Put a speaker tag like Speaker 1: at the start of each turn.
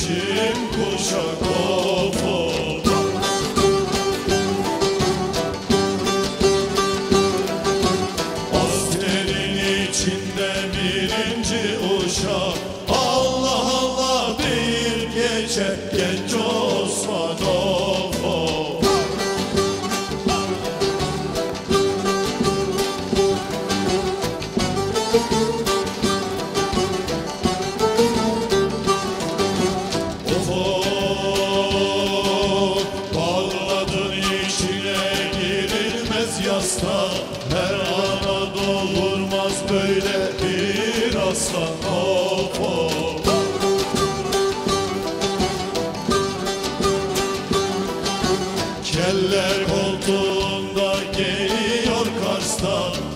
Speaker 1: yeşil kuşak of of. Askerin içinde birinci uşak, Allah Allah deyip geçer genç Osman of of. Her ana doğurmaz böyle bir aslan of of. Keller koltuğunda geliyor Kars'tan,